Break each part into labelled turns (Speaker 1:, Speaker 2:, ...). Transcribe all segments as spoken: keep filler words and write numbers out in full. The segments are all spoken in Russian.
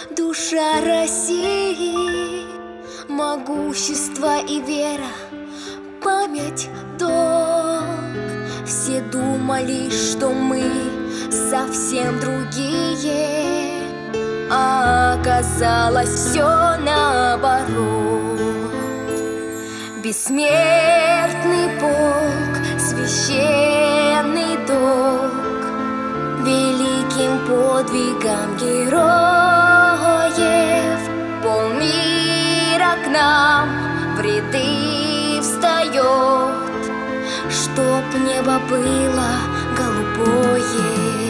Speaker 1: душа России, могущество и вера, память, долг. Все думали, что мы совсем другие, а оказалось все наоборот. Бессмертный полк, священный долг, великим подвигам героев полмира к нам в ряды встает, чтоб небо было голубое.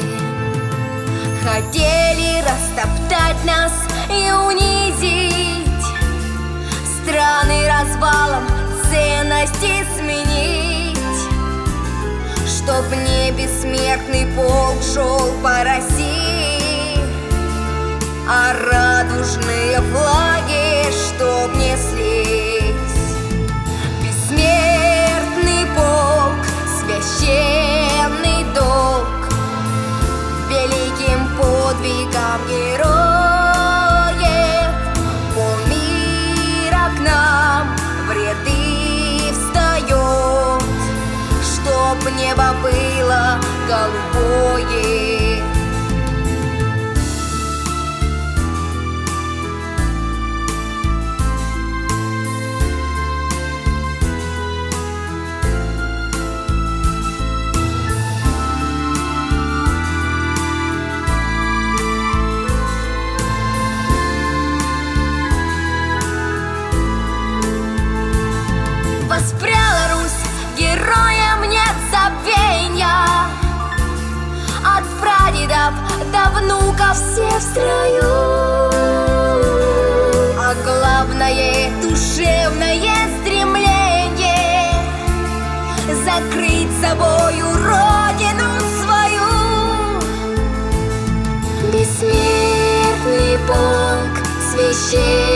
Speaker 1: Хотели растоптать нас и унизить, страны развалом ценности сменить, чтоб не бессмертный полк шел по России, а радужные флаги чтоб неслись. Бессмертный полк, священный долг, великим подвигам героев полмира к нам в ряды встает, чтоб небо было голубое. Воспряла Русь, героям нет забвенья, от прадедов до внуков все в строю. А главное — душевное стремление закрыть собою родину свою. Бессмертный полк, священный